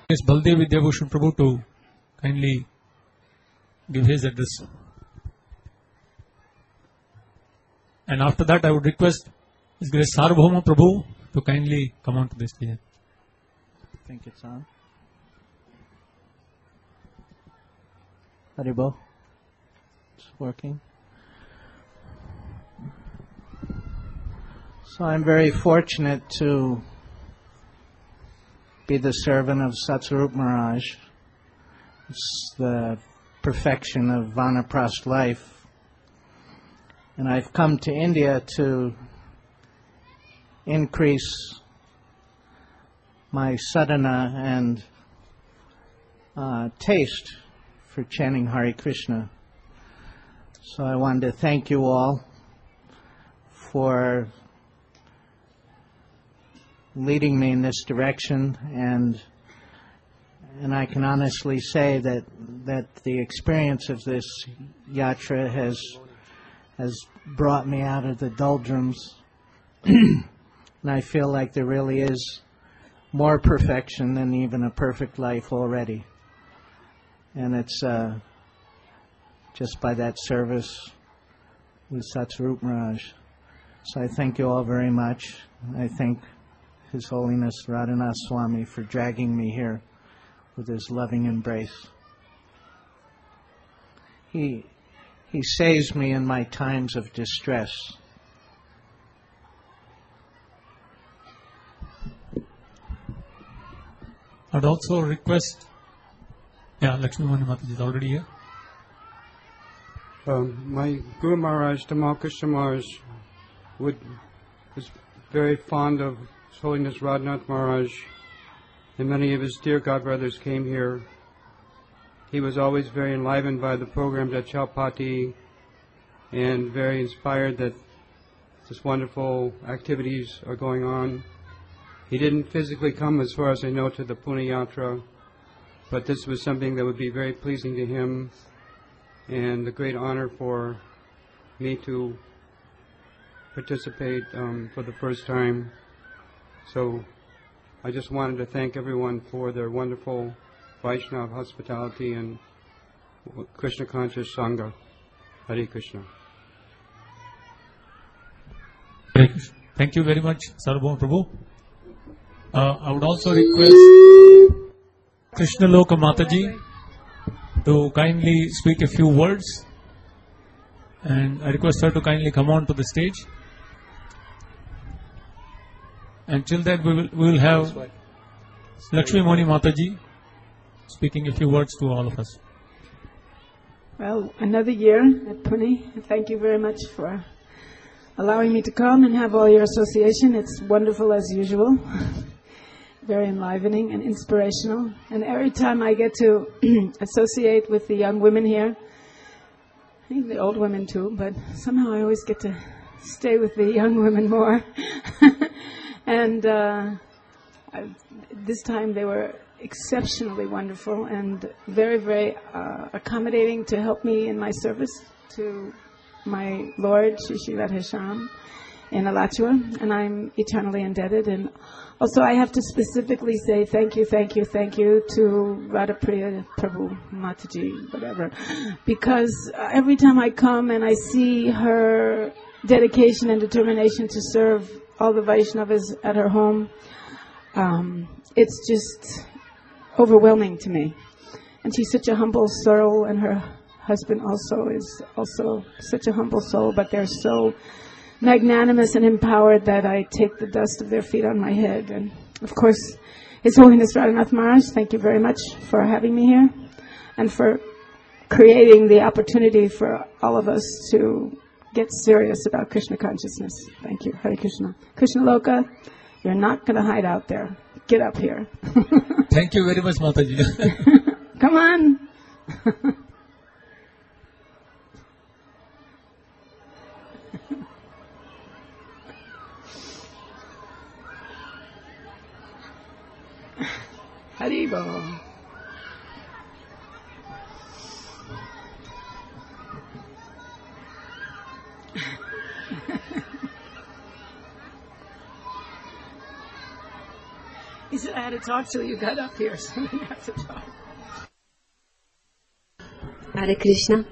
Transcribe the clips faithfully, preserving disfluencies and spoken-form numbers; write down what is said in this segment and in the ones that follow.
Yes, Baldev Vidyabhushan Prabhu to kindly give his address. And after that, I would request His Grace Sarvabhauma Prabhu to kindly come on to the stage. I think it's on. Haribo. It's working. So I'm very fortunate to be the servant of Satsarup Maharaj. It's the perfection of Vanaprastha life. And I've come to India to increase my sadhana and uh, taste for chanting Hare Krishna. So I wanted to thank you all for leading me in this direction, and and I can honestly say that that the experience of this yatra has has brought me out of the doldrums, and I feel like there really is more perfection than even a perfect life already, and it's uh, just by that service with Satsarup Maharaj. So I thank you all very much. I thank His Holiness Radhanath Swami for dragging me here with his loving embrace. He, he saves me in my times of distress. I'd also request, yeah, Lakshmi Mani Mataji is already here. Um, my Guru Maharaj, Tamal Krishna Maharaj, would, was very fond of His Holiness Radhanath Maharaj, and many of his dear godbrothers came here. He was always very enlivened by the programs at Chowpatty and very inspired that this wonderful activities are going on. He didn't physically come, as far as I know, to the Pune Yatra, but this was something that would be very pleasing to him, and a great honor for me to participate um, for the first time. So I just wanted to thank everyone for their wonderful Vaishnava hospitality and Krishna conscious Sangha. Hare Krishna. Hare Krishna. Thank you very much, Sarvabhauma Prabhu. Uh, I would also request Krishna Loka Mataji to kindly speak a few words, and I request her to kindly come on to the stage. And till then we will, we will have Lakshmi Mani Mataji speaking a few words to all of us. Well, another year at Pune. Thank you very much for allowing me to come and have all your association. It's wonderful as usual. Very enlivening and inspirational. And every time I get to associate with the young women here, I think the old women too, but somehow I always get to stay with the young women more. And uh, I, this time they were exceptionally wonderful and very, very uh, accommodating to help me in my service to my Lord, Shri Shri Radhesham, in Alachua, and I'm eternally indebted. And also I have to specifically say thank you, thank you, thank you to Radhapriya Prabhu Mataji, whatever, because every time I come and I see her dedication and determination to serve all the Vaishnavas at her home, um, it's just overwhelming to me. And she's such a humble soul, and her husband also is also such a humble soul, but they're so magnanimous and empowered that I take the dust of their feet on my head. And of course, His Holiness Radhanath Maharaj, thank you very much for having me here and for creating the opportunity for all of us to get serious about Krishna consciousness. Thank you. Hare Krishna. Krishna Loka, you're not going to hide out there. Get up here. Thank you very much, Mataji. Come on. Haribo. He said I had to talk till you got up here, so I didn't have to talk. Hare Krishna.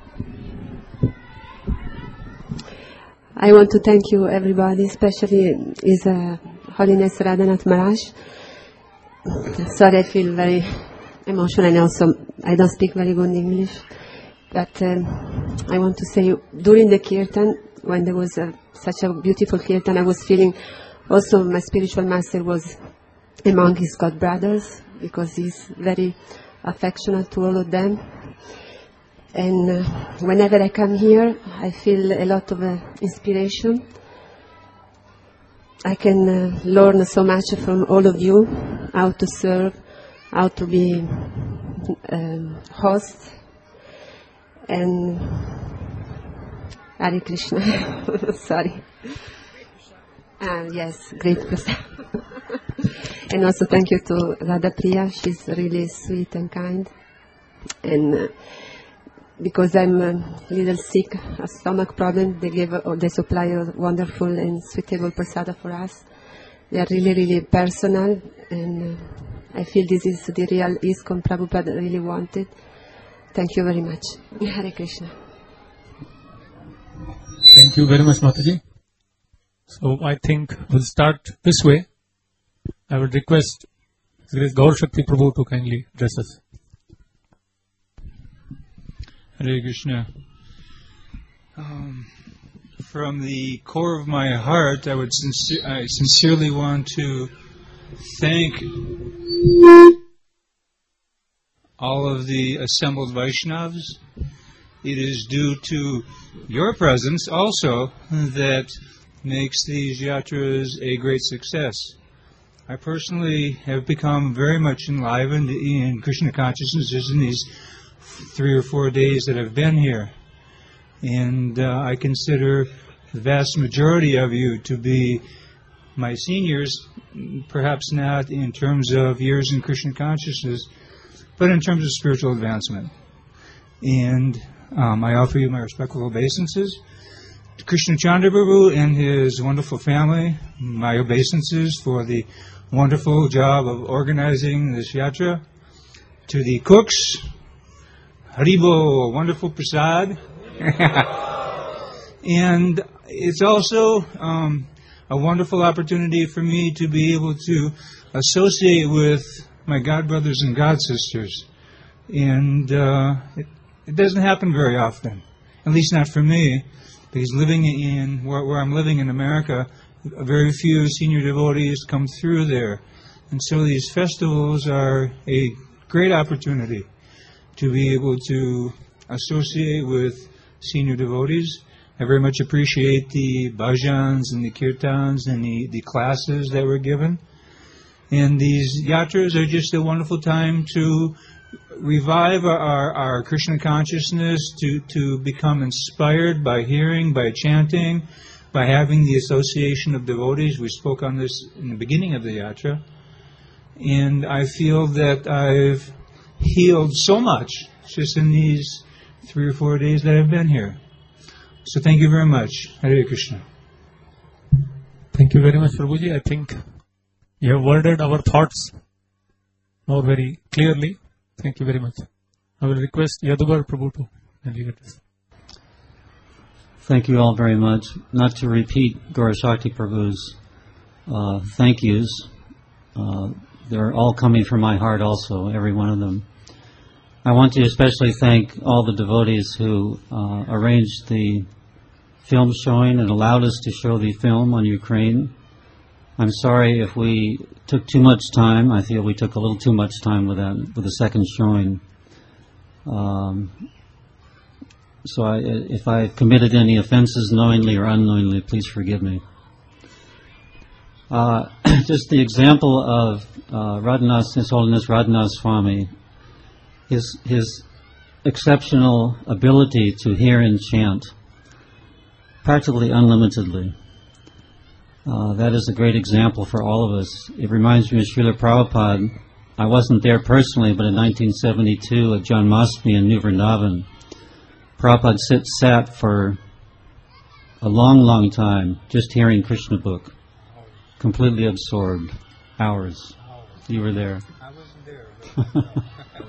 I want to thank you, everybody, especially His uh, Holiness Radhanath Maharaj. Sorry, I feel very emotional, and also I don't speak very good English. But um, I want to say, during the kirtan, when there was a, such a beautiful kirtan, I was feeling also my spiritual master was among his god brothers, because he's very affectionate to all of them. And uh, whenever I come here, I feel a lot of uh, inspiration. I can uh, learn so much from all of you, how to serve, how to be um, host. And Hare Krishna. Sorry. Uh, yes, great person. And also thank you to Radha Priya. She's really sweet and kind. And uh, because I'm a little sick, a stomach problem, they give uh, they supply a wonderful and suitable prasada for us. They are really, really personal, and uh, I feel this is the real ISKCON Prabhupada really wanted. Thank you very much. Hare Krishna. Thank you very much, Mataji. So I think we'll start this way. I would request His Grace Gaur Shakti Prabhu to kindly address us. Hare Krishna. Um, from the core of my heart, I would sincere, I sincerely want to thank all of the assembled Vaishnavas. It is due to your presence also that makes these yatras a great success. I personally have become very much enlivened in Krishna consciousness just in these three or four days that I've been here. And uh, I consider the vast majority of you to be my seniors, perhaps not in terms of years in Krishna consciousness, but in terms of spiritual advancement. And um, I offer you my respectful obeisances to Krishna Chandra Prabhu and his wonderful family, my obeisances for the wonderful job of organizing this yatra, to the cooks, Haribo, wonderful prasad. And it's also um, a wonderful opportunity for me to be able to associate with my god brothers and god sisters. And uh, it, it doesn't happen very often, at least not for me, because living in where, where I'm living in America, very few senior devotees come through there. And so these festivals are a great opportunity to be able to associate with senior devotees. I very much appreciate the bhajans and the kirtans and the, the classes that were given. And these yatras are just a wonderful time to revive our, our Krishna consciousness, to, to become inspired by hearing, by chanting, by having the association of devotees. We spoke on this in the beginning of the yatra. And I feel that I've healed so much just in these three or four days that I've been here. So thank you very much. Hare Krishna. Thank you very much, Prabhuji. I think you have worded our thoughts now very clearly. Thank you very much. I will request Yadubar Prabhu to kindly address. Thank you all very much. Not to repeat Gaurashakti Prabhu's uh, thank yous. Uh, they're all coming from my heart also, every one of them. I want to especially thank all the devotees who uh, arranged the film showing and allowed us to show the film on Ukraine. I'm sorry if we took too much time. I feel we took a little too much time with that, with the second showing. Um, so I, if I've committed any offenses knowingly or unknowingly, please forgive me. Uh, just the example of uh, Radhanath, His Holiness Radhanath Swami, his, his exceptional ability to hear and chant practically unlimitedly. Uh, that is a great example for all of us. It reminds me of Srila Prabhupada. I wasn't there personally, but in nineteen seventy-two at Janmashtami in New Vrindavan, Prabhupada sit, sat for a long, long time just hearing Krishna book, completely absorbed, hours. You were there. I wasn't there.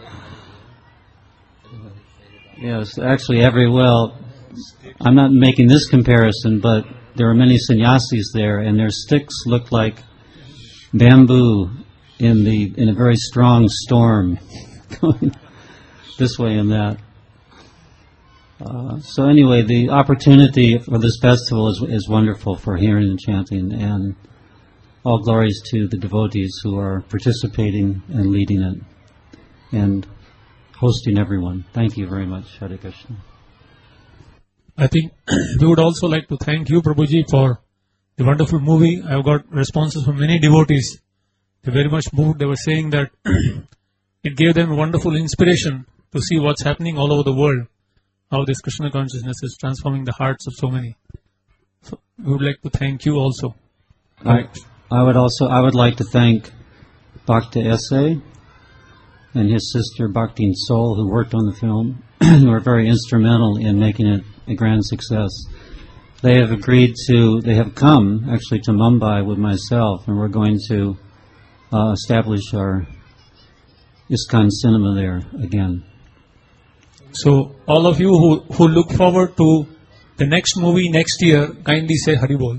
Yes, actually, every well, I'm not making this comparison, but there are many sannyasis there, and their sticks look like bamboo in the in a very strong storm, going this way and that. Uh, so anyway, the opportunity for this festival is is wonderful for hearing and chanting, and all glories to the devotees who are participating and leading it, and hosting everyone. Thank you very much, Hare Krishna. I think we would also like to thank you, Prabhuji, for the wonderful movie. I have got responses from many devotees. They were very much moved. They were saying that it gave them wonderful inspiration to see what's happening all over the world, how this Krishna consciousness is transforming the hearts of so many. So we would like to thank you also. I, I would also I would like to thank Bhakta S A and his sister Bhakti Soul, who worked on the film, who were very instrumental in making it a grand success. They have agreed to, they have come actually to Mumbai with myself, and we're going to uh, establish our ISKCON cinema there again. So all of you who, who look forward to the next movie next year, kindly say Haribol.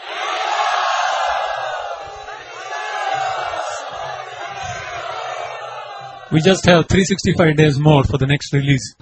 We just have three hundred sixty-five days more for the next release.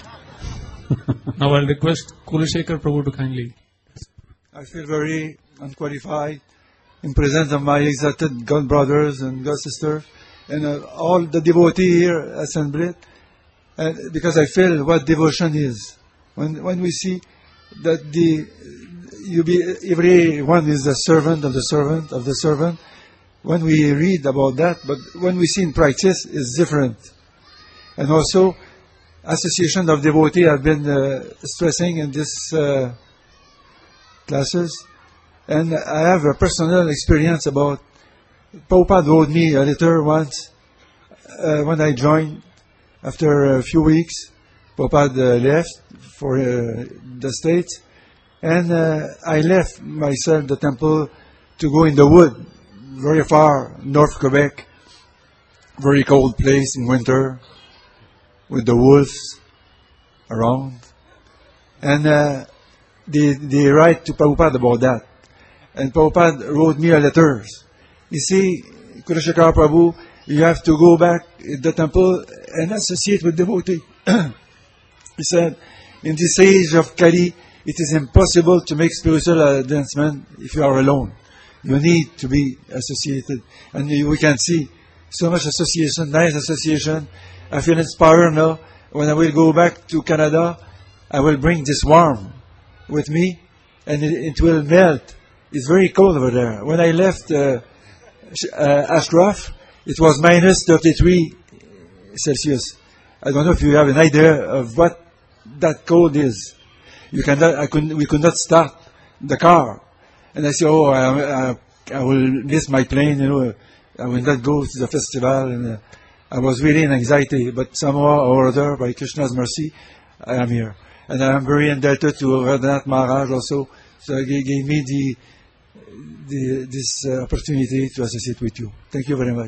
Now I'll request Kulashekar Prabhu to kindly. I feel very unqualified in presence of my exalted God brothers and God sisters and uh, all the devotees here assembled, and because I feel what devotion is. When when we see that the you be everyone is a servant of the servant of the servant. When we read about that, but when we see in practice, it's different. And also, association of devotees have been uh, stressing in these uh, classes. And I have a personal experience about, Prabhupada wrote me a letter once uh, when I joined. After a few weeks, Prabhupada uh, left for uh, the States. And uh, I left myself, the temple, to go in the wood. Very far, North Quebec, very cold place in winter, with the wolves around. And uh, they, they write to Prabhupada about that. And Prabhupada wrote me a letter. You see, Kulashekar Prabhu, you have to go back in the temple and associate with devotee. He said, in this age of Kali, it is impossible to make spiritual advancement if you are alone. You need to be associated. And we can see so much association, nice association. I feel inspired now. When I will go back to Canada, I will bring this warm with me, and it, it will melt. It's very cold over there. When I left uh, uh, Ashcroft, it was minus thirty-three Celsius. I don't know if you have an idea of what that cold is. You cannot, I could, we could not start the car. And I say, oh, I, I, I will miss my plane, you know, I will not go to the festival. And uh, I was really in anxiety, but somehow or other, by Krishna's mercy, I am here. And I am very indebted to Radhanath Maharaj also, so he gave me the, the this uh, opportunity to associate with you. Thank you very much.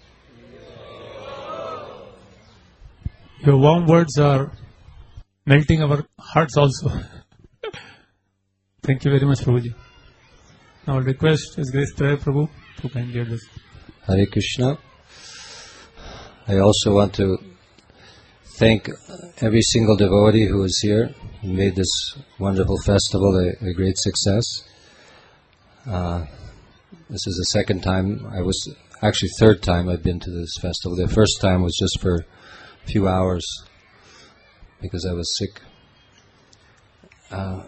Your warm words are melting our hearts also. Thank you very much, Prabhuji. Now I'll request His Grace Traya Prabhu to kindly address. Hare Krishna. I also want to thank every single devotee who is here and made this wonderful festival a, a great success. Uh, this is the second time, I was, actually third time I've been to this festival. The first time was just for a few hours because I was sick. Uh,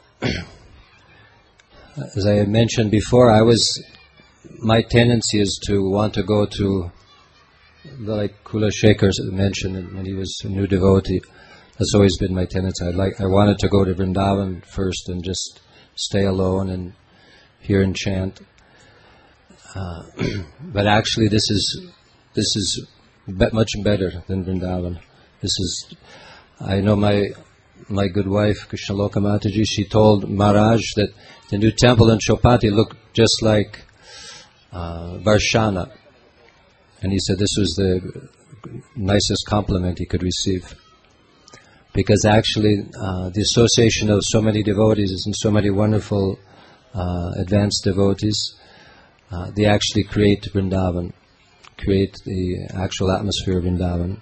As I mentioned before, I was, my tendency is to want to go to, like Kulashekar mentioned when he was a new devotee. That's always been my tendency. I like, I wanted to go to Vrindavan first and just stay alone and hear and chant. Uh, but actually, this is this is be- much better than Vrindavan. This is, I know my my good wife Krishnaloka Mataji. She told Maharaj that the new temple in Chopati looked just like uh, Varshana. And he said this was the nicest compliment he could receive. Because actually, uh, the association of so many devotees and so many wonderful uh, advanced devotees, uh, they actually create Vrindavan, create the actual atmosphere of Vrindavan.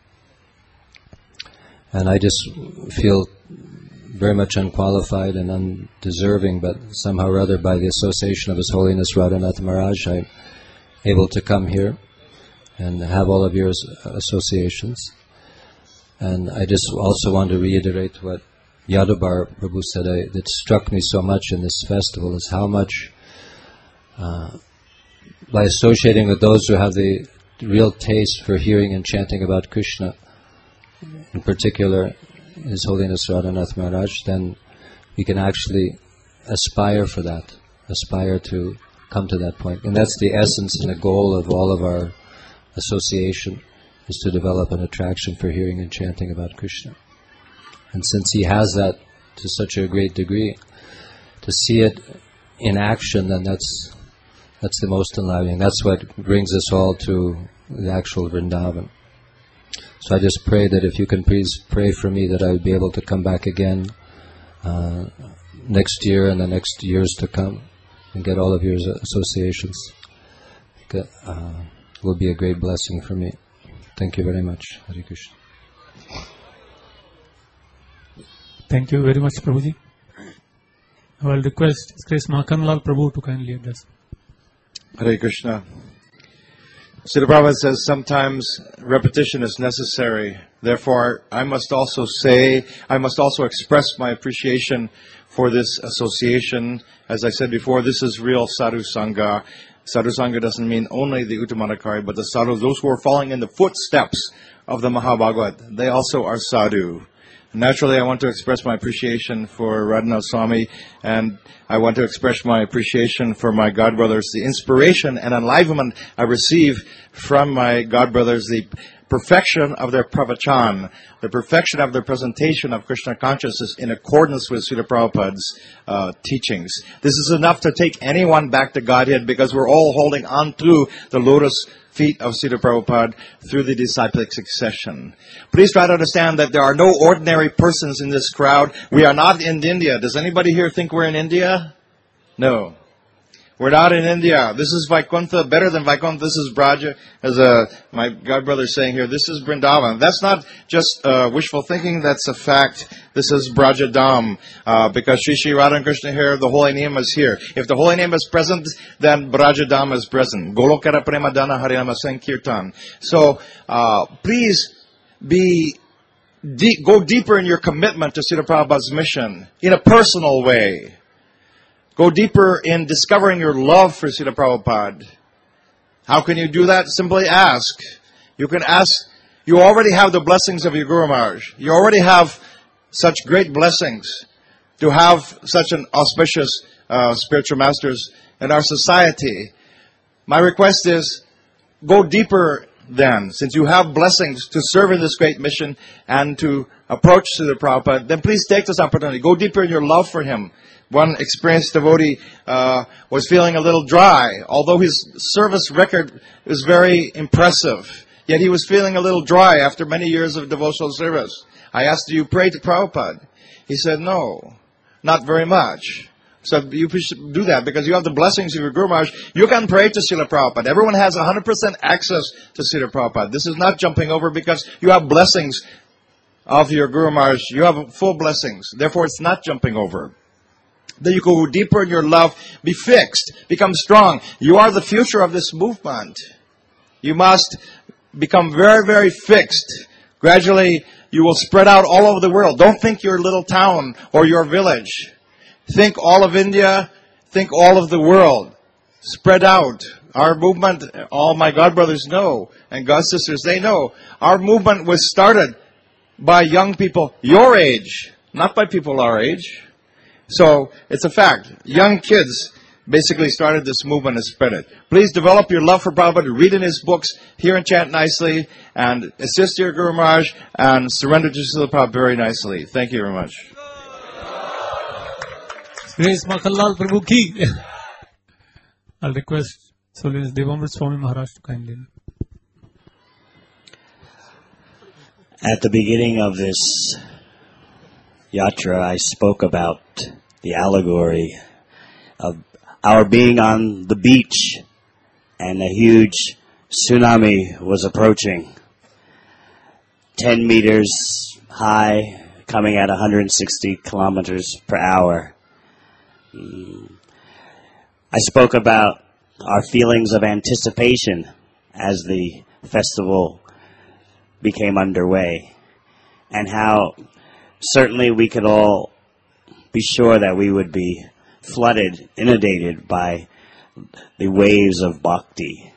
And I just feel very much unqualified and undeserving, but somehow or other by the association of His Holiness Radhanath Maharaj, I'm able to come here and have all of your associations. And I just also want to reiterate what Yadavar Prabhu said, I, that struck me so much in this festival, is how much, uh, by associating with those who have the real taste for hearing and chanting about Krishna, in particular His Holiness Radhanath Maharaj, then we can actually aspire for that, aspire to come to that point. And that's the essence and the goal of all of our association, is to develop an attraction for hearing and chanting about Krishna. And since he has that to such a great degree, to see it in action, then that's that's the most enlivening. That's what brings us all to the actual Vrindavan. So I just pray that if you can please pray for me that I would be able to come back again uh, next year and the next years to come and get all of your associations. Uh, it will be a great blessing for me. Thank you very much. Hare Krishna. Thank you very much, Prabhuji. I will request His Grace Makanlal Prabhu to kindly address. Hare Krishna. Srila Prabhupada says sometimes repetition is necessary. Therefore, I must also say, I must also express my appreciation for this association. As I said before, this is real Sadhu Sangha. Sadhu Sangha doesn't mean only the Uttamadhikari, but the sadhus, those who are following in the footsteps of the Mahabhagavat. They also are sadhu. Naturally, I want to express my appreciation for Radhanath Swami, and I want to express my appreciation for my godbrothers, the inspiration and enlivenment I receive from my godbrothers, the perfection of their pravachan, the perfection of their presentation of Krishna consciousness in accordance with Srila Prabhupada's uh, teachings. This is enough to take anyone back to Godhead, because we're all holding on to the lotus feet of Srila Prabhupada through the disciplic succession. Please try to understand that there are no ordinary persons in this crowd. We are not in India. Does anybody here think we're in India? No. We're not in India. This is Vaikuntha, better than Vaikuntha. This is Braja, as uh, my godbrother is saying here. This is Vrindavan. That's not just uh, wishful thinking. That's a fact. This is Braja Dham, uh, because Shri Shri Radha and Krishna here, the holy name is here. If the holy name is present, then Braja Dham is present. Golokara Prema Dana Harinama Sankirtan. So, uh, please be de- go deeper in your commitment to Srila Prabhupada's mission in a personal way. Go deeper in discovering your love for Srila Prabhupada. How can you do that? Simply ask. You can ask. You already have the blessings of your Guru Maharaj. You already have such great blessings to have such an auspicious uh, spiritual masters in our society. My request is, go deeper then. Since you have blessings to serve in this great mission and to approach Srila Prabhupada, then please take this opportunity. Go deeper in your love for him. One experienced devotee uh, was feeling a little dry. Although his service record is very impressive, yet he was feeling a little dry after many years of devotional service. I asked, do you pray to Prabhupada? He said, no, not very much. So you should do that because you have the blessings of your Guru Maharaj. You can pray to Srila Prabhupada. Everyone has one hundred percent access to Srila Prabhupada. This is not jumping over because you have blessings of your Guru Maharaj. You have full blessings. Therefore, it's not jumping over. Then you go deeper in your love. Be fixed. Become strong. You are the future of this movement. You must become very, very fixed. Gradually, you will spread out all over the world. Don't think your little town or your village. Think all of India. Think all of the world. Spread out. Our movement, all my godbrothers know, and godsisters, they know. Our movement was started by young people your age, not by people our age. So, it's a fact. Young kids basically started this movement and spread it. Please develop your love for Prabhupada, read in his books, hear and chant nicely, and assist your Guru Maharaj, and surrender to Srila Prabhupada very nicely. Thank you very much. Grace Makanlal Prabhu ki. I'll request His Holiness Devamrit Swami Maharaj to kindly. At the beginning of this yatra, I spoke about the allegory of our being on the beach and a huge tsunami was approaching, ten meters high, coming at one hundred sixty kilometers per hour. I spoke about our feelings of anticipation as the festival became underway, and how certainly we could all be sure that we would be flooded, inundated by the waves of bhakti.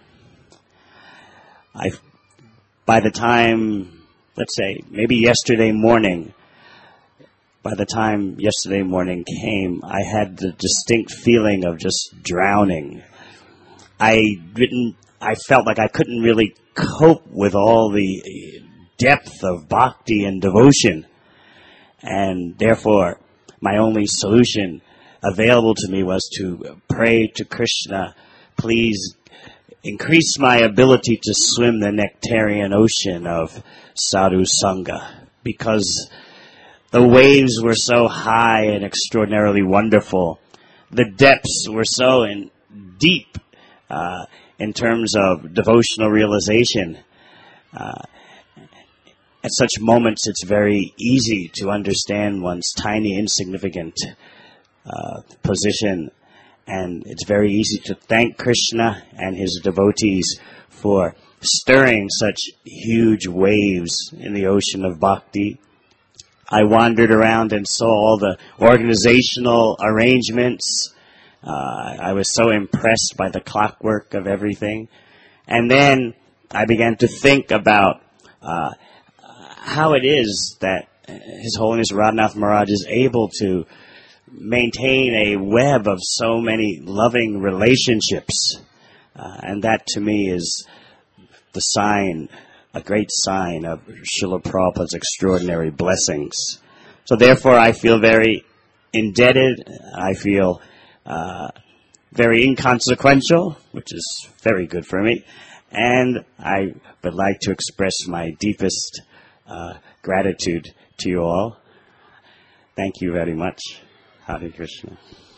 I, by the time, let's say, maybe yesterday morning, by the time yesterday morning came, I had the distinct feeling of just drowning. I didn't, I felt like I couldn't really cope with all the depth of bhakti and devotion, and therefore my only solution available to me was to pray to Krishna, please increase my ability to swim the nectarian ocean of sadhu sangha, because the waves were so high and extraordinarily wonderful. The depths were so in deep uh, in terms of devotional realization. Uh, at such moments, it's very easy to understand one's tiny, insignificant uh, position, and it's very easy to thank Krishna and his devotees for stirring such huge waves in the ocean of bhakti. I wandered around and saw all the organizational arrangements. Uh, I was so impressed by the clockwork of everything. And then I began to think about uh, how it is that His Holiness Radhanath Maharaj is able to maintain a web of so many loving relationships. Uh, and that to me is the sign, a great sign of Srila Prabhupada's extraordinary blessings. So therefore I feel very indebted. I feel uh, very inconsequential, which is very good for me. And I would like to express my deepest uh, gratitude to you all. Thank you very much. Hare Krishna.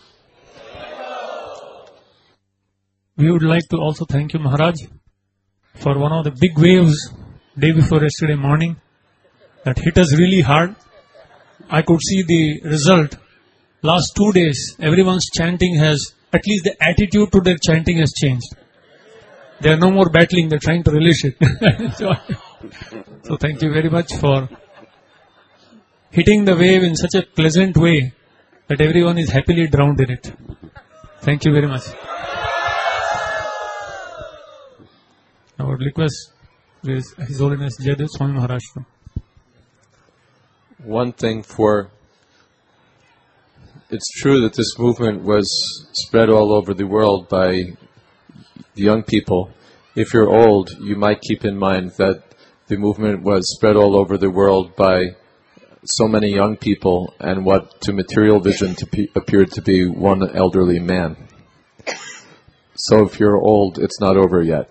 We would like to also thank you, Maharaj, for one of the big waves day before yesterday morning that hit us really hard. I could see the result. Last two days, everyone's chanting has, at least the attitude to their chanting has changed. They are no more battling, they're trying to relish it. so, so thank you very much for hitting the wave in such a pleasant way that everyone is happily drowned in it. Thank you very much. I would request His Holiness Jayadev Swami Maharaj. One thing for, it's true that this movement was spread all over the world by young people. If you're old, you might keep in mind that the movement was spread all over the world by so many young people, and what to material vision to pe- appeared to be one elderly man. So if you're old, it's not over yet.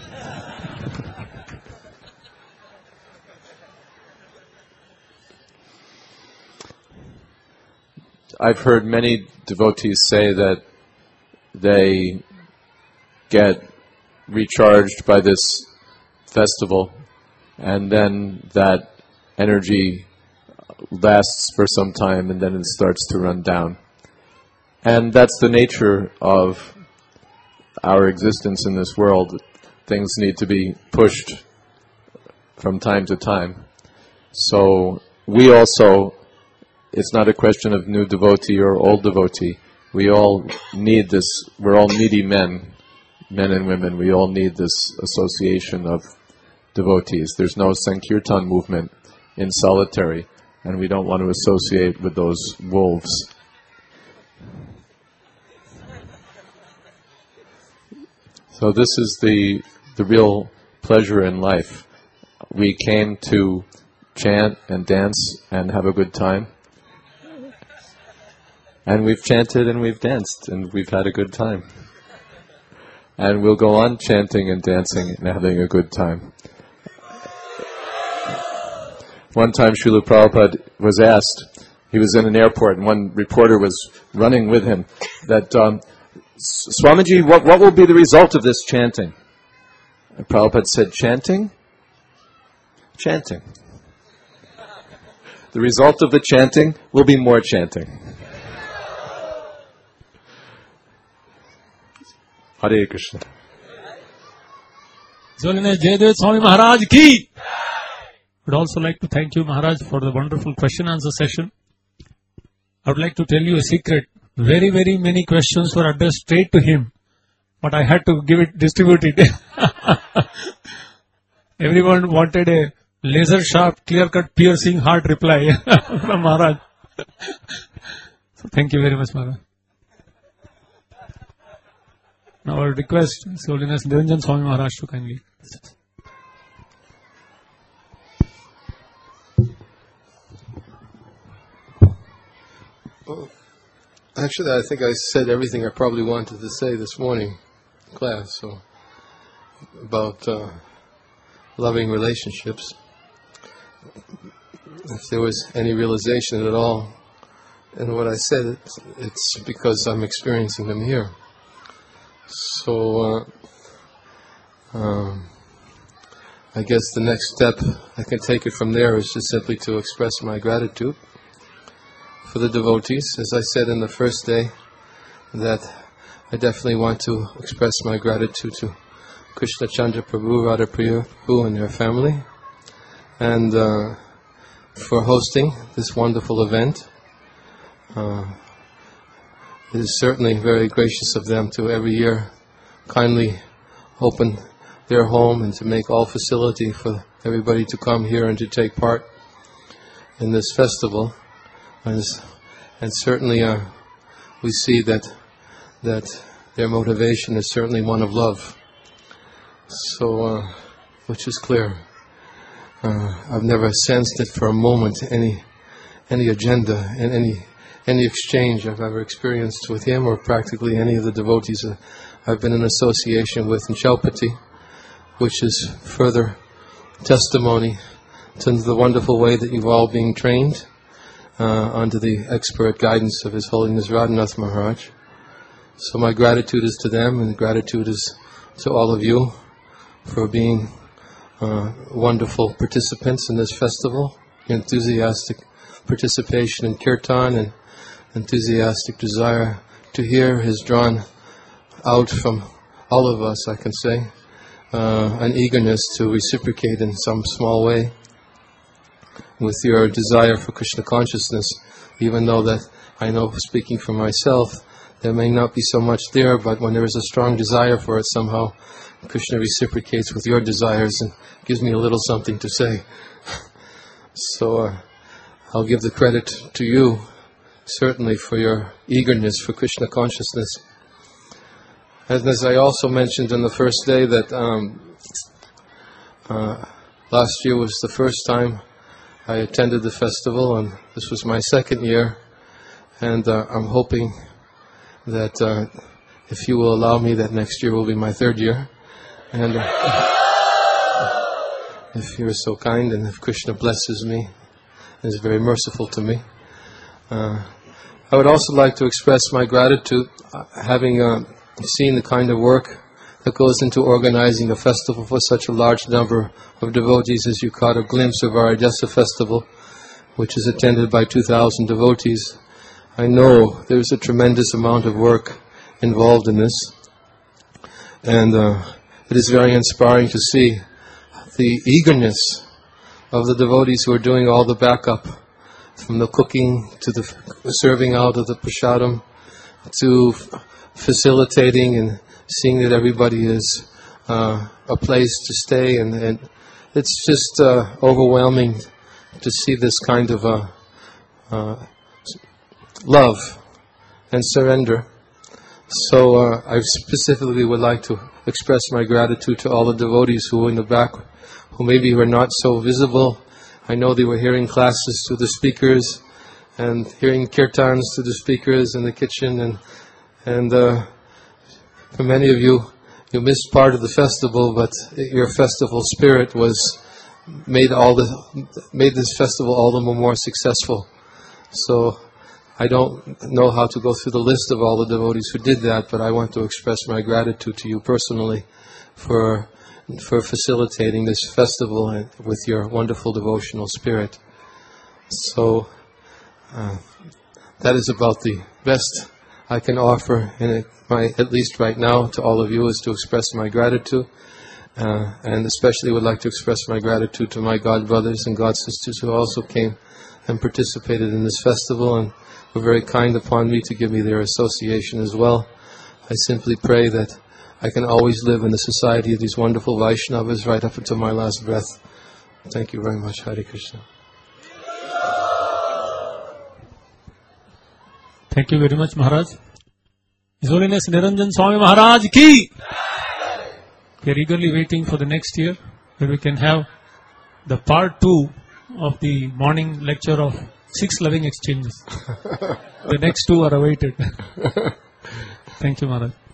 I've heard many devotees say that they get recharged by this festival, and then that energy lasts for some time and then it starts to run down. And that's the nature of our existence in this world. Things need to be pushed from time to time. So we also, it's not a question of new devotee or old devotee. We all need this, we're all needy men, men and women. We all need this association of devotees. There's no Sankirtan movement in solitary, and we don't want to associate with those wolves. So this is the the real pleasure in life. We came to chant and dance and have a good time. And we've chanted and we've danced and we've had a good time. And we'll go on chanting and dancing and having a good time. one time Srila Prabhupada was asked, he was in an airport, and one reporter was running with him, that, um, Swamiji, what, what will be the result of this chanting? And Prabhupada said, chanting? Chanting. The result of the chanting will be more chanting. Hare Krishna. Holiness Jayadev Swami Maharaj ki! I would also like to thank you, Maharaj, for the wonderful question answer session. I would like to tell you a secret. Very, very many questions were addressed straight to him, but I had to give it, distribute it. Everyone wanted a laser sharp, clear cut, piercing, hard reply from Maharaj. So thank you very much, Maharaj. Now I request His Holiness Niranjan Swami Maharaj to kindly. Well, actually, I think I said everything I probably wanted to say this morning in class. So about uh, loving relationships. If there was any realization at all in what I said, it's, it's because I'm experiencing them here. So, uh, um, I guess the next step, I can take it from there, is just simply to express my gratitude for the devotees. As I said in the first day, that I definitely want to express my gratitude to Krishna Chandra Prabhu, Radha Priya Prabhu and their family, and uh, for hosting this wonderful event. Uh, It is certainly very gracious of them to every year kindly open their home and to make all facility for everybody to come here and to take part in this festival. And, and certainly uh, we see that that their motivation is certainly one of love. So, uh, which is clear. Uh, I've never sensed it for a moment, any any agenda and any any exchange I've ever experienced with him or practically any of the devotees uh, I've been in association with in Chaupati, which is further testimony to the wonderful way that you've all been trained uh, under the expert guidance of His Holiness Radhanath Maharaj. So my gratitude is to them, and gratitude is to all of you for being uh, wonderful participants in this festival, enthusiastic participation in kirtan, and enthusiastic desire to hear has drawn out from all of us, I can say, uh, an eagerness to reciprocate in some small way with your desire for Krishna consciousness, even though that I know, speaking for myself, there may not be so much there, but when there is a strong desire for it, somehow Krishna reciprocates with your desires and gives me a little something to say. So uh, I'll give the credit to you, certainly, for your eagerness for Krishna consciousness. And as I also mentioned on the first day, that um, uh, last year was the first time I attended the festival, and this was my second year, and uh, I'm hoping that uh, if you will allow me, that next year will be my third year, and uh, if you're so kind, and if Krishna blesses me, and is very merciful to me. Uh, I would also like to express my gratitude, uh, having uh, seen the kind of work that goes into organizing a festival for such a large number of devotees, as you caught a glimpse of our Odessa festival, which is attended by two thousand devotees. I know there's a tremendous amount of work involved in this, and uh, it is very inspiring to see the eagerness of the devotees who are doing all the backup, from the cooking to the serving out of the prasadam, to f- facilitating and seeing that everybody is uh, a place to stay, and, and it's just uh, overwhelming to see this kind of uh, uh, love and surrender. So uh, I specifically would like to express my gratitude to all the devotees who were in the back, who maybe were not so visible. I know they were hearing classes to the speakers and hearing kirtans to the speakers in the kitchen, and and uh, for many of you, you missed part of the festival, but your festival spirit was made all the made this festival all the more successful. So I don't know how to go through the list of all the devotees who did that, but I want to express my gratitude to you personally for for facilitating this festival and with your wonderful devotional spirit. So uh, that is about the best I can offer, in my, at least right now, to all of you, is to express my gratitude. Uh, and especially would like to express my gratitude to my God brothers and God sisters who also came and participated in this festival and were very kind upon me to give me their association as well. I simply pray that I can always live in the society of these wonderful Vaishnavas right up until my last breath. Thank you very much. Hare Krishna. Thank you very much, Maharaj. His Holiness Niranjan Swami Maharaj ki! We are eagerly waiting for the next year, where we can have the part two of the morning lecture of six loving exchanges. The next two are awaited. Thank you, Maharaj.